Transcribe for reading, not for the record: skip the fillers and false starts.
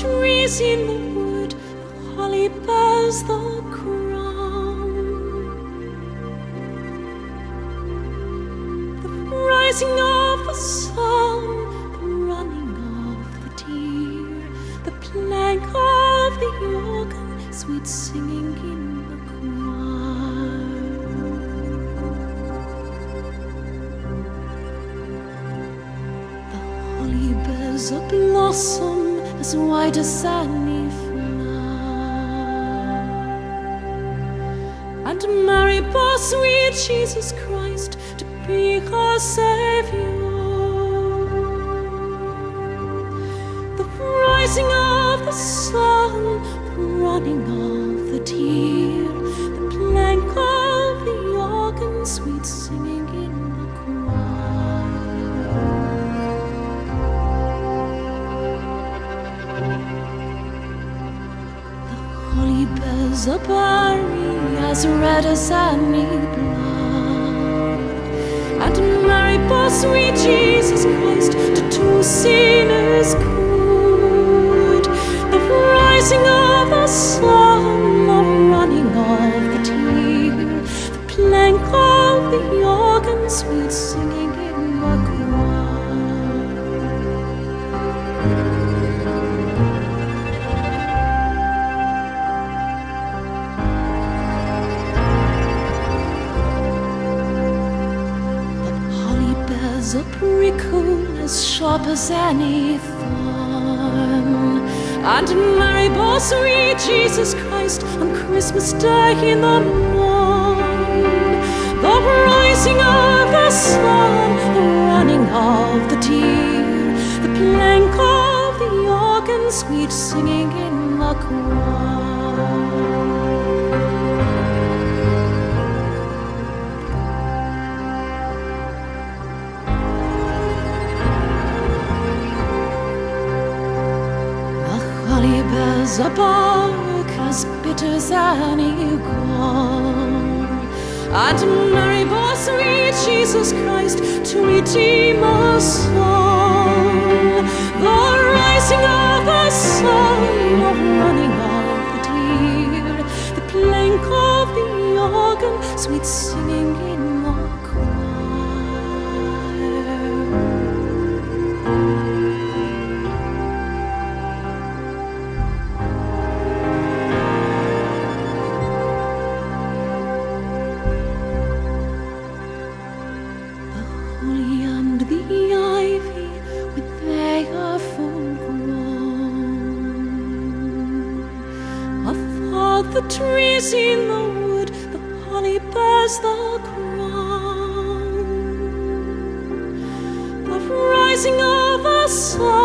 trees in the wood, the holly bears the crown. The rising of the sun, the running of the deer, the playing of the organ, sweet singing in the choir. The holly bears a blossom as white as any flower, and Mary bore sweet Jesus Christ to be her Saviour. The rising of the sun, the running of the deer, the playing of the organ, sweet singing in the choir. The holly bears a berry as red as any blood, and Mary bore sweet Jesus Christ to two sinners good. The rising of the sun, the running of the deer, the playing of the organ, sweet singing in the choir. The holly bears a prickle as sharp as any thorn, and Mary bore sweet Jesus Christ on Christmas Day in the morn. The rising of the sun, the running of the deer, the playing of the organ, sweet singing in the choir. Holly bears a bark as bitter as any gall, and Mary bore sweet Jesus Christ to redeem us all. The rising of the sun, the running of the deer, the playing of the organ, sweet singing in the choir. The ivy, when they are full grown, of the trees in the wood, the holly bears the crown. The rising of the sun,